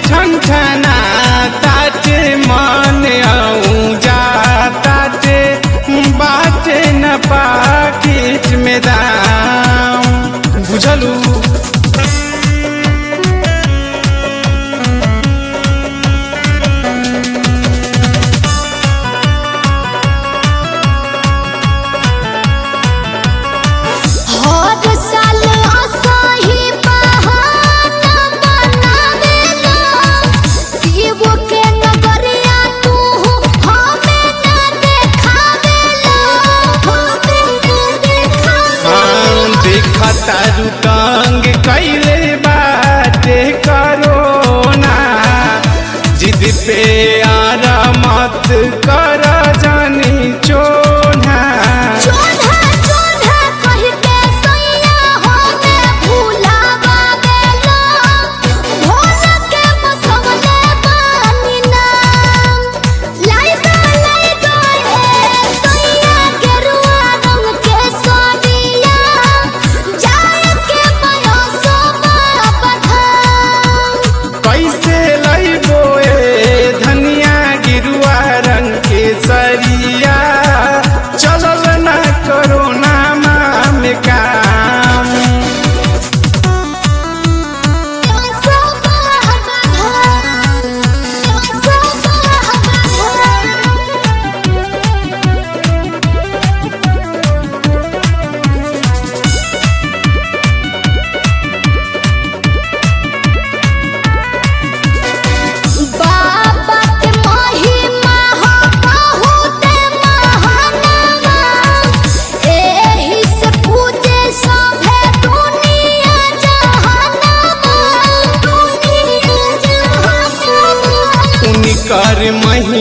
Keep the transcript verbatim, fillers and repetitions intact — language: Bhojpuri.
ठन ठना ताटे मन आऊं जा ताटे बाटे न पाकिट में दाम बुझलू। तारू तंग कैले बाटे करोना जिद पे आरा मत कर जानी चोना चोना चोना कह के सैया होके भुलावा गेलो भोला के मसवले बानी नाम लाई दो लाई दो ए सैया गेरुआ रंग के सोनिया जाए के बयसो बाबधाम कैसे लैबो ए धनिया गिरुआ रंग के सरिया चलल ना करोना में काम सो बाबधाम सो बाबा के महिमा हो बहुत महानवा एही से पूजे सभे दुनिया जहानवा दुनिया जहानवा उनकर महिमा